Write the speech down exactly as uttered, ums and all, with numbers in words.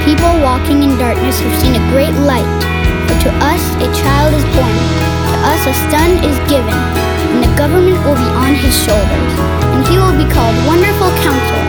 people walking in darkness have seen a great light. For to us a child is born, to us a son is given, and the government will be on his shoulders. And he will be called Wonderful Counselor,